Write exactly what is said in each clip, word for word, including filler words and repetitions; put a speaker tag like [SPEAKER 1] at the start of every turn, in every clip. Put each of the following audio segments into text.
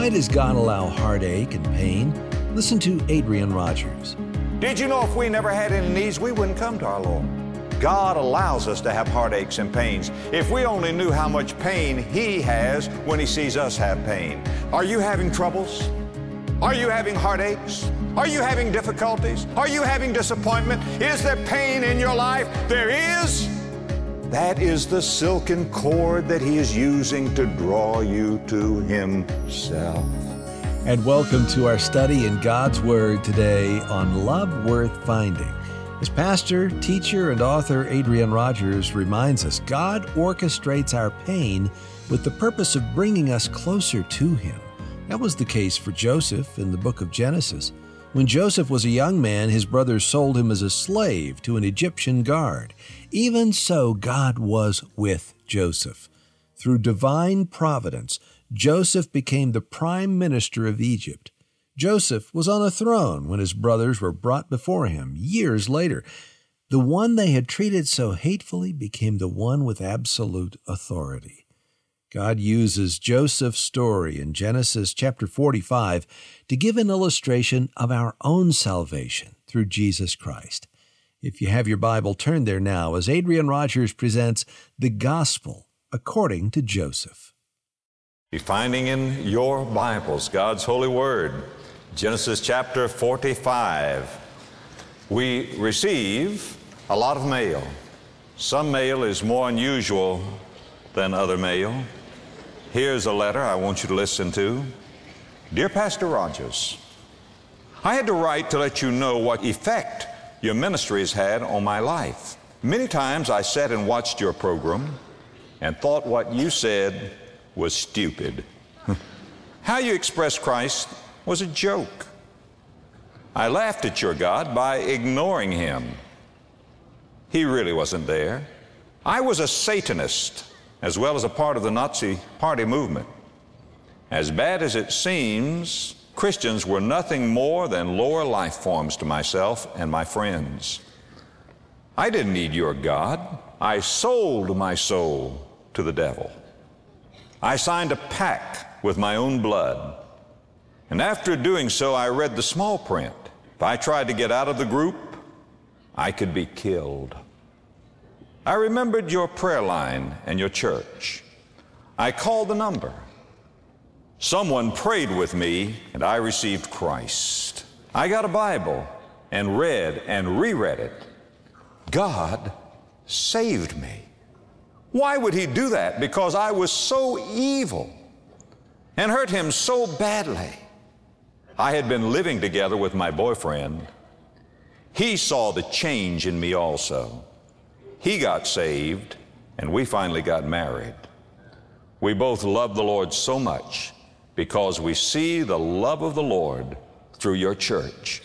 [SPEAKER 1] Why does God allow heartache and pain? Listen to Adrian Rogers.
[SPEAKER 2] Did you know if we never had any needs, we wouldn't come to our Lord? God allows us to have heartaches and pains. If we only knew how much pain He has when He sees us have pain. Are you having troubles? Are you having heartaches? Are you having difficulties? Are you having disappointment? Is there pain in your life? There is. That is the silken cord that He is using to draw you to Himself.
[SPEAKER 1] And welcome to our study in God's Word today on Love Worth Finding. As pastor, teacher, and author Adrian Rogers reminds us, God orchestrates our pain with the purpose of bringing us closer to Him. That was the case for Joseph in the book of Genesis. When Joseph was a young man, his brothers sold him as a slave to an Egyptian guard. Even so, God was with Joseph. Through divine providence, Joseph became the prime minister of Egypt. Joseph was on a throne when his brothers were brought before him years later. The one they had treated so hatefully became the one with absolute authority. God uses Joseph's story in Genesis chapter forty-five to give an illustration of our own salvation through Jesus Christ. If you have your Bible, turn there now as Adrian Rogers presents the Gospel according to Joseph.
[SPEAKER 2] Be finding in your Bibles God's holy word, Genesis chapter forty-five. We receive a lot of mail. Some mail is more unusual than other mail. Here's a letter I want you to listen to. Dear Pastor Rogers, I had to write to let you know what effect your ministry has had on my life. Many times I sat and watched your program and thought what you said was stupid. How you expressed Christ was a joke. I laughed at your God by ignoring Him. He really wasn't there. I was a Satanist, as well as a part of the Nazi Party movement. As bad as it seems, Christians were nothing more than lower life forms to myself and my friends. I didn't need your God. I sold my soul to the devil. I signed a pact with my own blood. And after doing so, I read the small print. If I tried to get out of the group, I could be killed. I remembered your prayer line and your church. I called the number. Someone prayed with me, and I received Christ. I got a Bible and read and reread it. God saved me. Why would He do that? Because I was so evil and hurt Him so badly. I had been living together with my boyfriend. He saw the change in me also. He got saved, and we finally got married. We both love the Lord so much because we see the love of the Lord through your church.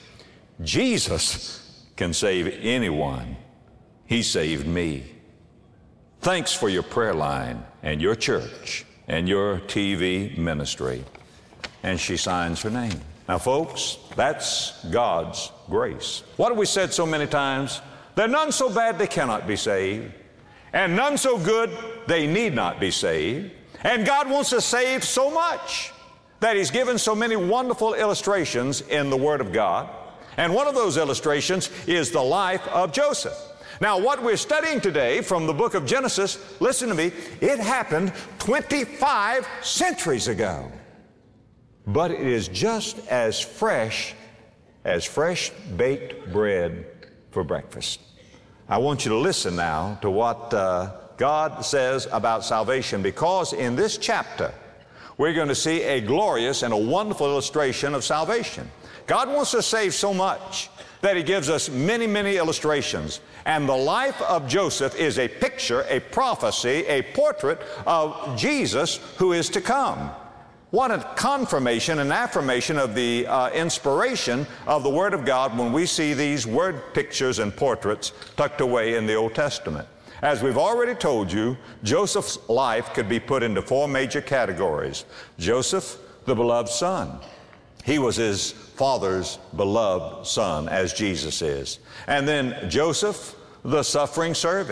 [SPEAKER 2] Jesus can save anyone. He saved me. Thanks for your prayer line and your church and your T V ministry. And she signs her name. Now, folks, that's God's grace. What have we said so many times? There are none so bad they cannot be saved, and none so good they need not be saved. And God wants us saved so much that He's given so many wonderful illustrations in the Word of God. And one of those illustrations is the life of Joseph. Now, what we're studying today from the book of Genesis, listen to me, it happened twenty-five centuries ago. But it is just as fresh as fresh baked bread for breakfast. I want you to listen now to what uh, God says about salvation, because in this chapter we're going to see a glorious and a wonderful illustration of salvation. God wants us saved so much that He gives us many, many illustrations. And the life of Joseph is a picture, a prophecy, a portrait of Jesus who is to come. What a confirmation and affirmation of the uh, inspiration of the Word of God when we see these word pictures and portraits tucked away in the Old Testament. As we've already told you, Joseph's life could be put into four major categories. Joseph, the beloved son. He was his father's beloved son, as Jesus is. And then Joseph, the suffering servant.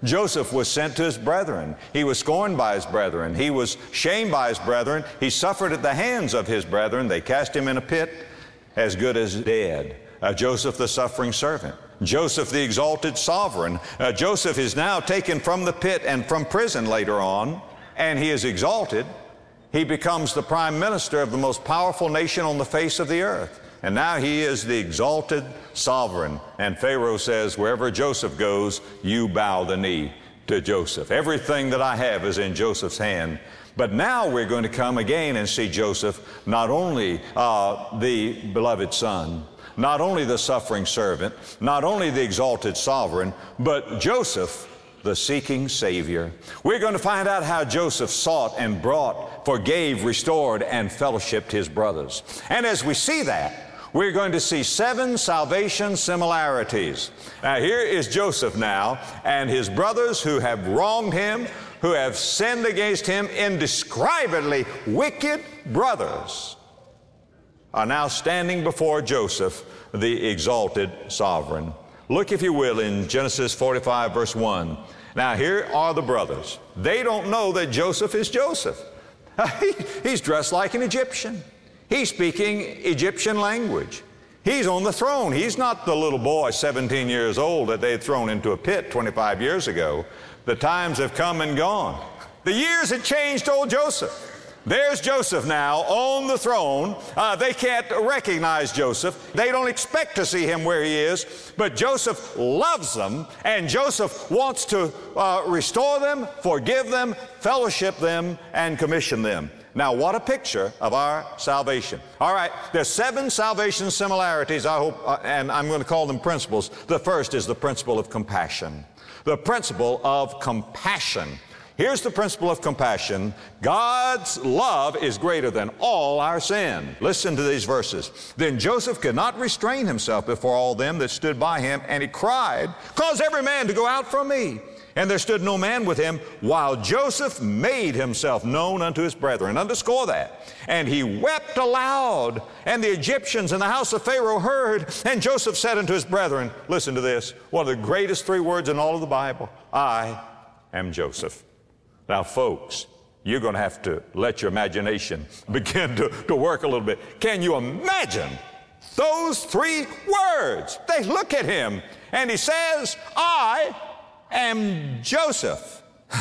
[SPEAKER 2] Joseph was sent to his brethren. He was scorned by his brethren. He was shamed by his brethren. He suffered at the hands of his brethren. They cast him in a pit as good as dead. Uh, Joseph, the suffering servant. Joseph, the exalted sovereign. Uh, Joseph is now taken from the pit and from prison later on, and he is exalted. He becomes the prime minister of the most powerful nation on the face of the earth. And now he is the exalted sovereign. And Pharaoh says, wherever Joseph goes, you bow the knee to Joseph. Everything that I have is in Joseph's hand. But now we're going to come again and see Joseph, not only uh, the beloved son, not only the suffering servant, not only the exalted sovereign, but Joseph, the seeking Savior. We're going to find out how Joseph sought and brought, forgave, restored, and fellowshipped his brothers. And as we see that, we're going to see seven salvation similarities. Now here is Joseph now, and his brothers who have wronged him, who have sinned against him, indescribably wicked brothers, are now standing before Joseph, the exalted sovereign. Look, if you will, in Genesis forty-five, verse one. Now, here are the brothers. They don't know that Joseph is Joseph. He, he's dressed like an Egyptian. He's speaking Egyptian language. He's on the throne. He's not the little boy, seventeen years old, that they had thrown into a pit twenty-five years ago. The times have come and gone. The years had changed old Joseph. There's Joseph now on the throne. Uh, they can't recognize Joseph. They don't expect to see him where he is. But Joseph loves them, and Joseph wants to uh, restore them, forgive them, fellowship them, and commission them. Now, what a picture of our salvation. All right, there's seven salvation similarities, I hope, uh, and I'm going to call them principles. The first is the principle of compassion. The principle of compassion. Here's the principle of compassion. God's love is greater than all our sin. Listen to these verses. Then Joseph could not restrain himself before all them that stood by him, and he cried, cause every man to go out from me. And there stood no man with him, while Joseph made himself known unto his brethren. Underscore that. And he wept aloud, and the Egyptians in the house of Pharaoh heard. And Joseph said unto his brethren, listen to this, one of the greatest three words in all of the Bible, I am Joseph. Now, folks, you're going to have to let your imagination begin to, to work a little bit. Can you imagine those three words? They look at him, and he says, I am Joseph.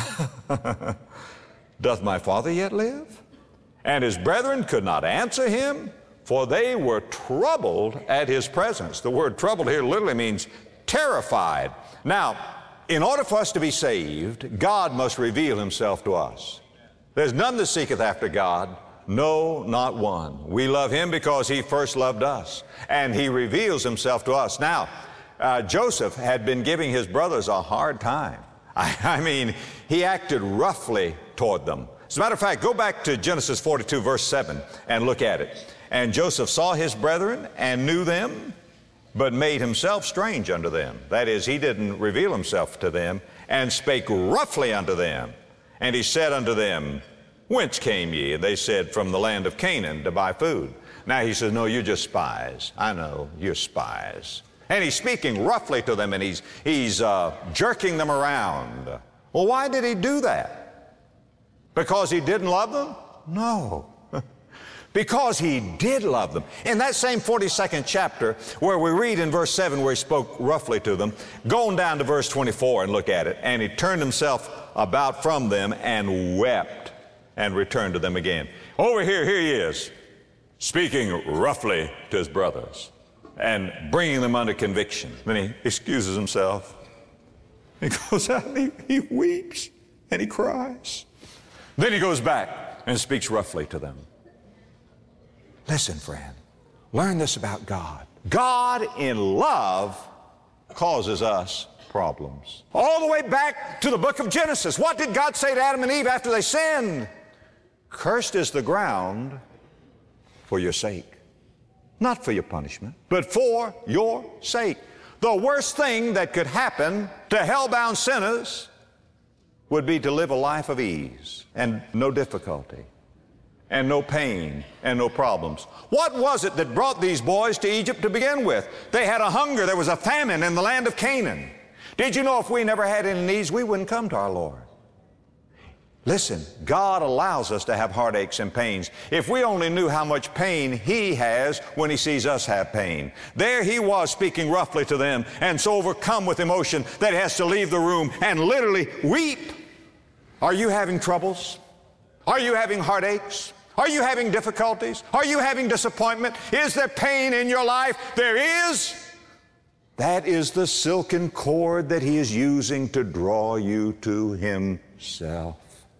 [SPEAKER 2] Doth my father yet live? And his brethren could not answer him, for they were troubled at his presence. The word troubled here literally means terrified. Now, in order for us to be saved, God must reveal himself to us. There's none that seeketh after God, no, not one. We love him because he first loved us, and he reveals himself to us. Now, uh, Joseph had been giving his brothers a hard time. I, I mean, he acted roughly toward them. As a matter of fact, go back to Genesis forty-two, verse seven, and look at it. And Joseph saw his brethren and knew them, but made himself strange unto them. That is, he didn't reveal himself to them, and spake roughly unto them. And he said unto them, whence came ye? And they said, from the land of Canaan to buy food. Now he says, no, you're just spies. I know, you're spies. And he's speaking roughly to them, and he's, he's uh, jerking them around. Well, why did he do that? Because he didn't love them? No. Because he did love them. In that same forty-second chapter, where we read in verse seven where he spoke roughly to them, go on down to verse twenty-four and look at it. And he turned himself about from them and wept and returned to them again. Over here, here he is, speaking roughly to his brothers and bringing them under conviction. Then he excuses himself. He goes out and he, he weeps and he cries. Then he goes back and speaks roughly to them. Listen, friend, learn this about God. God in love causes us problems. All the way back to the book of Genesis, what did God say to Adam and Eve after they sinned? Cursed is the ground for your sake. Not for your punishment, but for your sake. The worst thing that could happen to hell-bound sinners would be to live a life of ease and no difficulty, and no pain, and no problems. What was it that brought these boys to Egypt to begin with? They had a hunger. There was a famine in the land of Canaan. Did you know if we never had any needs, we wouldn't come to our Lord? Listen, God allows us to have heartaches and pains. If we only knew how much pain He has when He sees us have pain. There He was speaking roughly to them, and so overcome with emotion that He has to leave the room and literally weep. Are you having troubles? Are you having heartaches? Are you having difficulties? Are you having disappointment? Is there pain in your life? There is. That is the silken cord that He is using to draw you to Himself.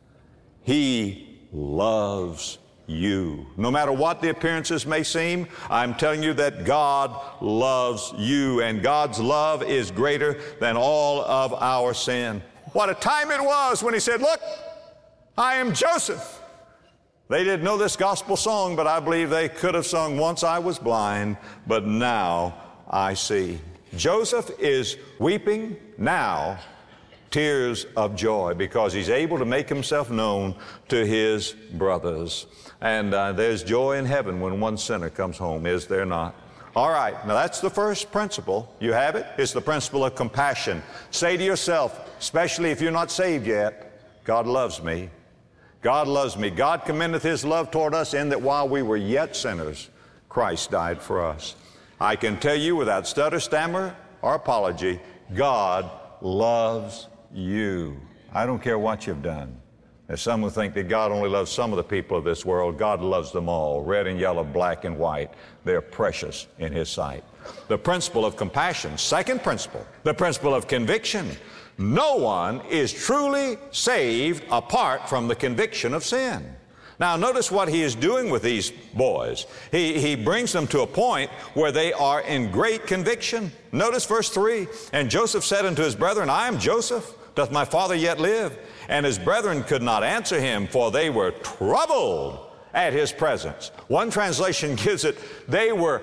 [SPEAKER 2] He loves you. No matter what the appearances may seem, I'm telling you that God loves you, and God's love is greater than all of our sin. What a time it was when He said, look, I am Joseph. They didn't know this gospel song, but I believe they could have sung, once I was blind, but now I see. Joseph is weeping now tears of joy because he's able to make himself known to his brothers. And uh, there's joy in heaven when one sinner comes home, is there not? All right, now that's the first principle. You have it? It's the principle of compassion. Say to yourself, especially if you're not saved yet, God loves me. God loves me. God commendeth His love toward us in that while we were yet sinners, Christ died for us. I can tell you without stutter, stammer, or apology, God loves you. I don't care what you've done. There's some who think that God only loves some of the people of this world. God loves them all, red and yellow, black and white. They're precious in His sight. The principle of compassion. Second principle, the principle of conviction. No one is truly saved apart from the conviction of sin. Now, notice what He is doing with these boys. He, he brings them to a point where they are in great conviction. Notice verse three. And Joseph said unto his brethren, I am Joseph. Doth my father yet live? And his brethren could not answer him, for they were troubled at his presence. One translation gives it, they were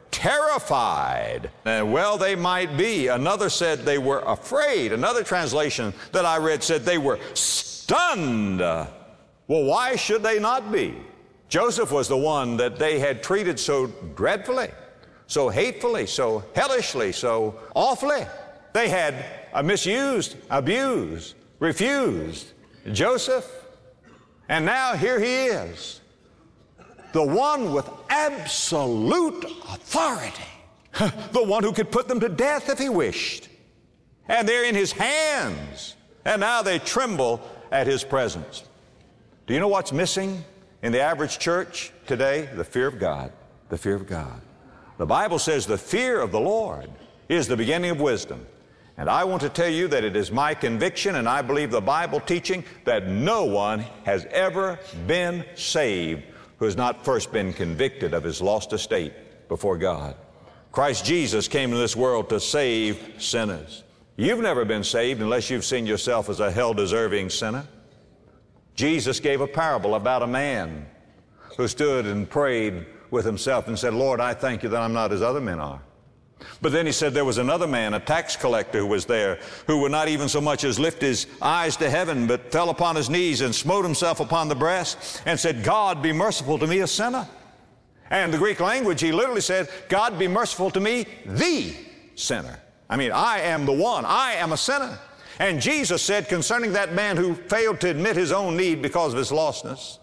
[SPEAKER 2] terrified. And well, they might be. Another said they were afraid. Another translation that I read said they were stunned. Well, why should they not be? Joseph was the one that they had treated so dreadfully, so hatefully, so hellishly, so awfully. They had uh, misused, abused, refused Joseph. And now here he is, the one with absolute authority, the one who could put them to death if he wished. And they're in his hands, and now they tremble at his presence. Do you know what's missing in the average church today? The fear of God. The fear of God. The Bible says the fear of the Lord is the beginning of wisdom. And I want to tell you that it is my conviction, and I believe the Bible teaching, that no one has ever been saved who has not first been convicted of his lost estate before God. Christ Jesus came into this world to save sinners. You've never been saved unless you've seen yourself as a hell-deserving sinner. Jesus gave a parable about a man who stood and prayed with himself and said, Lord, I thank you that I'm not as other men are. But then he said there was another man, a tax collector, who was there, who would not even so much as lift his eyes to heaven, but fell upon his knees and smote himself upon the breast and said, God, be merciful to me, a sinner. And in the Greek language, he literally said, God, be merciful to me, the sinner. I mean, I am the one. I am a sinner. And Jesus said concerning that man who failed to admit his own need because of his lostness,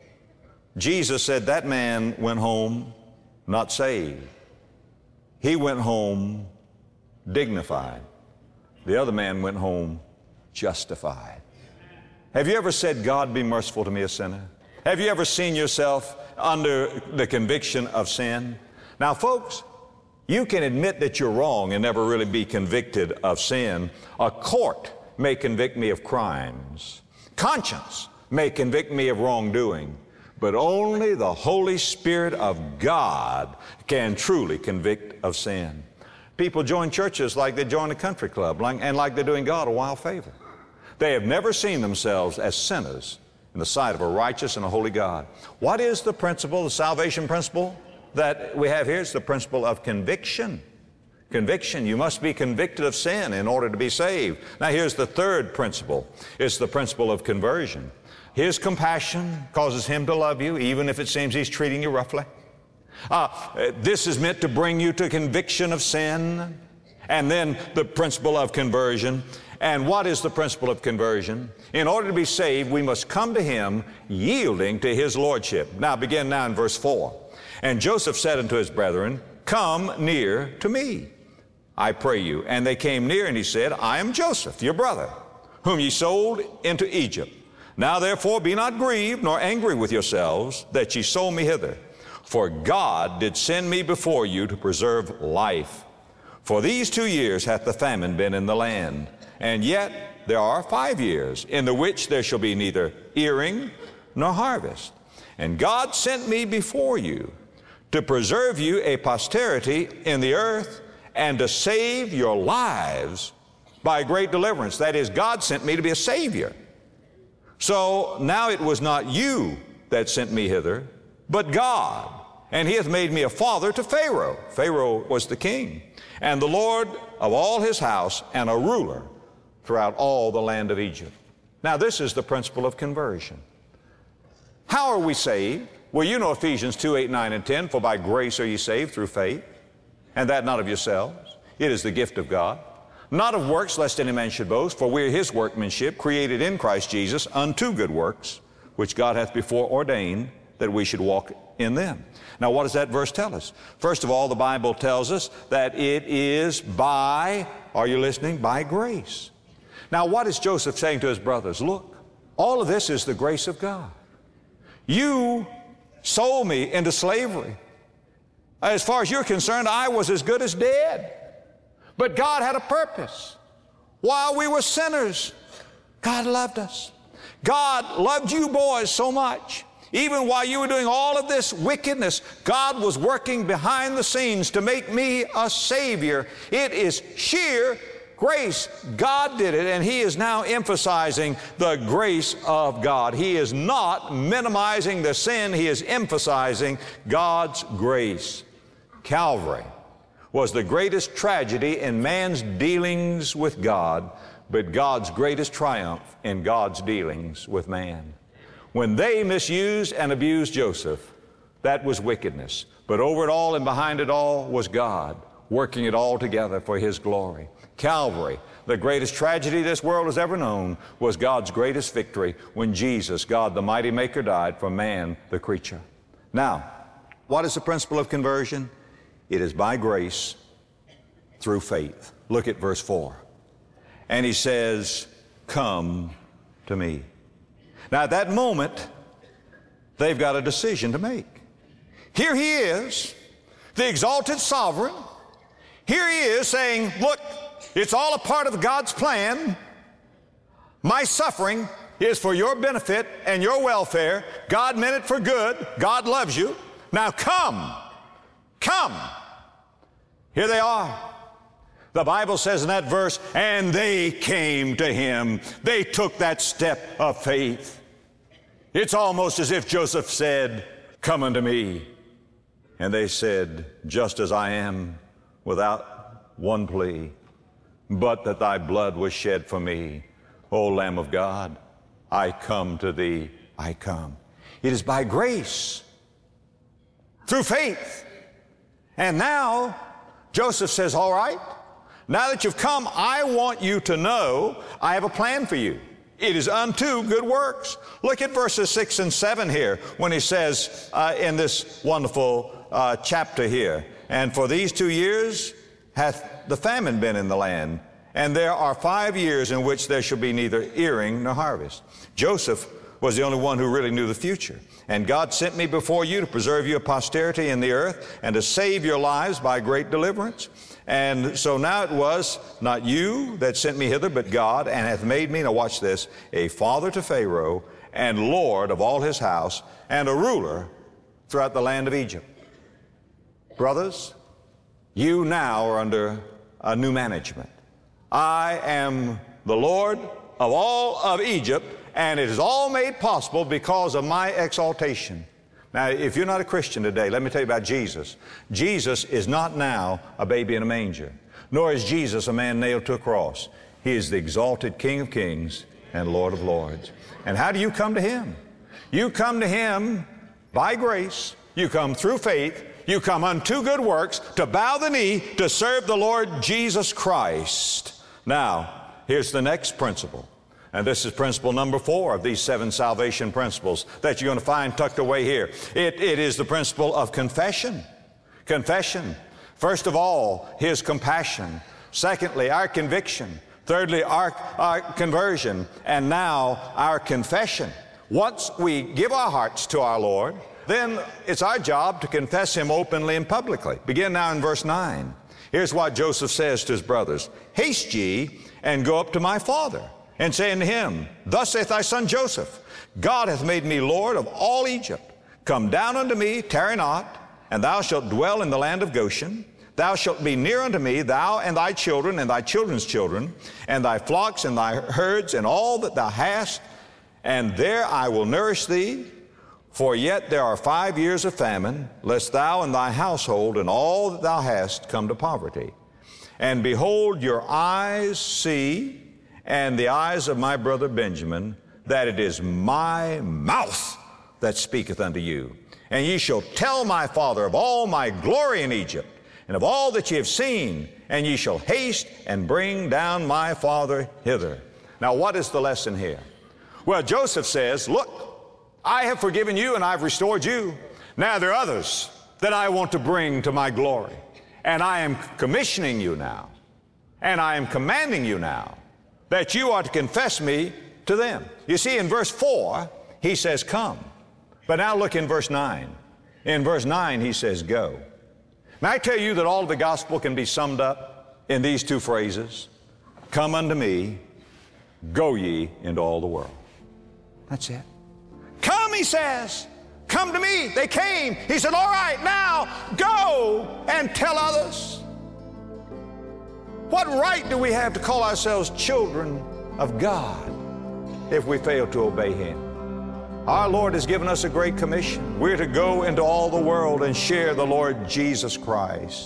[SPEAKER 2] Jesus said that man went home not saved. He went home dignified. The other man went home justified. Have you ever said, God, be merciful to me, a sinner? Have you ever seen yourself under the conviction of sin? Now, folks, you can admit that you're wrong and never really be convicted of sin. A court may convict me of crimes. Conscience may convict me of wrongdoing. But only the Holy Spirit of God can truly convict of sin. People join churches like they join a country club like, and like they're doing God a wild favor. They have never seen themselves as sinners in the sight of a righteous and a holy God. What is the principle, the salvation principle that we have here? It's the principle of conviction. Conviction. You must be convicted of sin in order to be saved. Now here's the third principle. It's the principle of conversion. His compassion causes Him to love you, even if it seems He's treating you roughly. Uh, this is meant to bring you to conviction of sin. And then the principle of conversion. And what is the principle of conversion? In order to be saved, we must come to Him yielding to His lordship. Now begin now in verse four. And Joseph said unto his brethren, Come near to me, I pray you. And they came near, and he said, I am Joseph, your brother, whom ye sold into Egypt. Now therefore be not grieved, nor angry with yourselves, that ye sold me hither. For God did send me before you to preserve life. For these two years hath the famine been in the land, and yet there are five years, in the which there shall be neither earing nor harvest. And God sent me before you to preserve you a posterity in the earth, and to save your lives by great deliverance. That is, God sent me to be a Savior. So now it was not you that sent me hither, but God. And He hath made me a father to Pharaoh. Pharaoh was the king, and the Lord of all his house, and a ruler throughout all the land of Egypt. Now this is the principle of conversion. How are we saved? Well, you know Ephesians two, eight, nine, and ten, for by grace are ye saved through faith, and that not of yourselves. It is the gift of God, not of works, lest any man should boast, for we are His workmanship, created in Christ Jesus unto good works, which God hath before ordained that we should walk in them. Now, what does that verse tell us? First of all, the Bible tells us that it is by, are you listening? By grace. Now, what is Joseph saying to his brothers? Look, all of this is the grace of God. You sold me into slavery. As far as you're concerned, I was as good as dead. But God had a purpose. While we were sinners, God loved us. God loved you boys so much. Even while you were doing all of this wickedness, God was working behind the scenes to make me a Savior. It is sheer grace. God did it, and He is now emphasizing the grace of God. He is not minimizing the sin. He is emphasizing God's grace. Calvary was the greatest tragedy in man's dealings with God, but God's greatest triumph in God's dealings with man. When they misused and abused Joseph, that was wickedness. But over it all and behind it all was God, working it all together for His glory. Calvary, the greatest tragedy this world has ever known, was God's greatest victory when Jesus, God the mighty Maker, died for man, the creature. Now, what is the principle of conversion? It is by grace through faith. Look at verse four. And He says, Come to me. Now, at that moment, they've got a decision to make. Here He is, the exalted sovereign. Here He is saying, look, it's all a part of God's plan. My suffering is for your benefit and your welfare. God meant it for good. God loves you. Now come, come. Here they are. The Bible says in that verse, and they came to Him. They took that step of faith. It's almost as if Joseph said, Come unto me. And they said, Just as I am, without one plea, but that thy blood was shed for me, O Lamb of God, I come to thee, I come. It is by grace, through faith. And now, Joseph says, all right, now that you've come, I want you to know I have a plan for you. It is unto good works. Look at verses six and seven here when he says uh, in this wonderful uh, chapter here, and for these two years hath the famine been in the land, and there are five years in which there shall be neither earing nor harvest. Joseph was the only one who really knew the future. And God sent me before you to preserve you a posterity in the earth and to save your lives by great deliverance. And so now it was not you that sent me hither, but God, and hath made me, now watch this, a father to Pharaoh and Lord of all his house and a ruler throughout the land of Egypt. Brothers, you now are under a new management. I am the Lord of all of Egypt, and it is all made possible because of my exaltation. Now, if you're not a Christian today, let me tell you about Jesus. Jesus is not now a baby in a manger, nor is Jesus a man nailed to a cross. He is the exalted King of kings and Lord of lords. And how do you come to Him? You come to Him by grace. You come through faith. You come unto good works, to bow the knee, to serve the Lord Jesus Christ. Now, here's the next principle. And this is principle number four of these seven salvation principles that you're going to find tucked away here. It, it is the principle of confession. Confession. First of all, His compassion. Secondly, our conviction. Thirdly, our, our conversion. And now, our confession. Once we give our hearts to our Lord, then it's our job to confess Him openly and publicly. Begin now in verse nine. Here's what Joseph says to his brothers. Haste ye, and go up to my father, and say unto him, Thus saith thy son Joseph, God hath made me Lord of all Egypt. Come down unto me, tarry not, and thou shalt dwell in the land of Goshen. Thou shalt be near unto me, thou and thy children, and thy children's children, and thy flocks, and thy herds, and all that thou hast, and there I will nourish thee. For yet there are five years of famine, lest thou and thy household and all that thou hast come to poverty. And behold, your eyes see, and the eyes of my brother Benjamin, that it is my mouth that speaketh unto you. And ye shall tell my father of all my glory in Egypt, and of all that ye have seen, and ye shall haste and bring down my father hither. Now, what is the lesson here? Well, Joseph says, look, I have forgiven you and I've restored you. Now there are others that I want to bring to my glory. And I am commissioning you now. And I am commanding you now that you are to confess me to them. You see, in verse four, he says, come. But now look in verse nine. In verse nine, he says, go. May I tell you that all of the gospel can be summed up in these two phrases? Come unto me, go ye into all the world. That's it. Come, he says. Come to me. They came. He said, all right, now go and tell others. What right do we have to call ourselves children of God if we fail to obey Him? Our Lord has given us a great commission. We're to go into all the world and share the Lord Jesus Christ.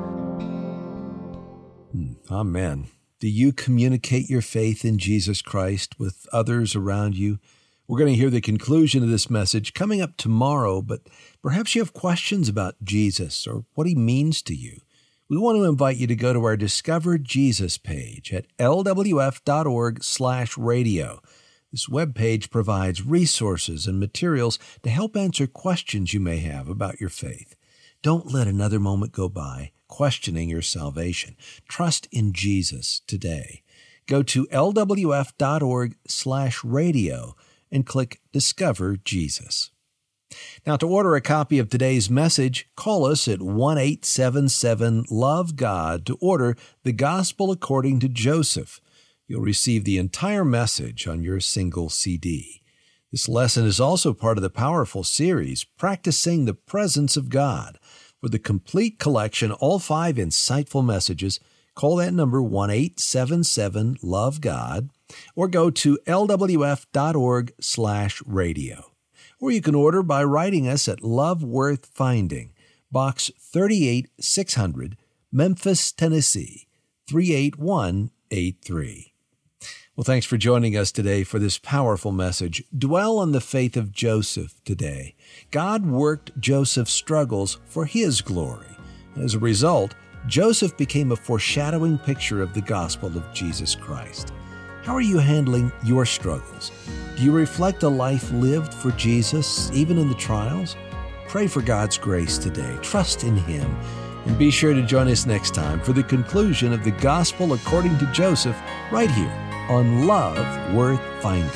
[SPEAKER 1] Amen. Do you communicate your faith in Jesus Christ with others around you? We're going to hear the conclusion of this message coming up tomorrow, but perhaps you have questions about Jesus or what He means to you. We want to invite you to go to our Discover Jesus page at L W F dot org slash radio. This webpage provides resources and materials to help answer questions you may have about your faith. Don't let another moment go by questioning your salvation. Trust in Jesus today. Go to L W F dot org slash radio and click Discover Jesus. Now, to order a copy of today's message, call us at one eight seven seven love God to order The Gospel According to Joseph. You'll receive the entire message on your single C D. This lesson is also part of the powerful series, Practicing the Presence of God. For the complete collection, all five insightful messages, call that number one eight seven seven love God or go to L W F dot org slash radio. Or you can order by writing us at Love Worth Finding, Box thirty-eight six hundred, Memphis, Tennessee, three eight one eight three. Well, thanks for joining us today for this powerful message. Dwell on the faith of Joseph today. God worked Joseph's struggles for His glory. And as a result, Joseph became a foreshadowing picture of the gospel of Jesus Christ. How are you handling your struggles? Do you reflect a life lived for Jesus, even in the trials? Pray for God's grace today. Trust in Him. And be sure to join us next time for the conclusion of the Gospel According to Joseph right here on Love Worth Finding.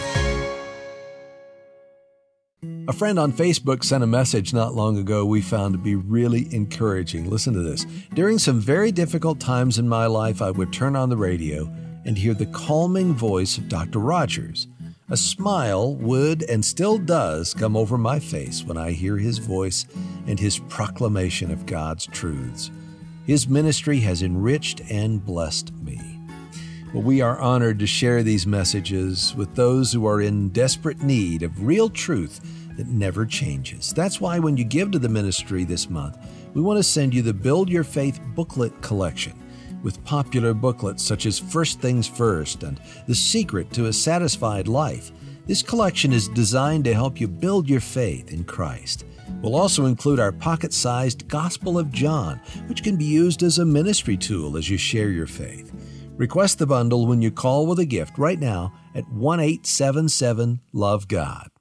[SPEAKER 1] A friend on Facebook sent a message not long ago we found to be really encouraging. Listen to this. During some very difficult times in my life, I would turn on the radio and hear the calming voice of Doctor Rogers. A smile would and still does come over my face when I hear his voice and his proclamation of God's truths. His ministry has enriched and blessed me. Well, we are honored to share these messages with those who are in desperate need of real truth that never changes. That's why when you give to the ministry this month, we want to send you the Build Your Faith booklet collection with popular booklets such as First Things First and The Secret to a Satisfied Life. This collection is designed to help you build your faith in Christ. We'll also include our pocket-sized Gospel of John, which can be used as a ministry tool as you share your faith. Request the bundle when you call with a gift right now at one eight seven seven, love God.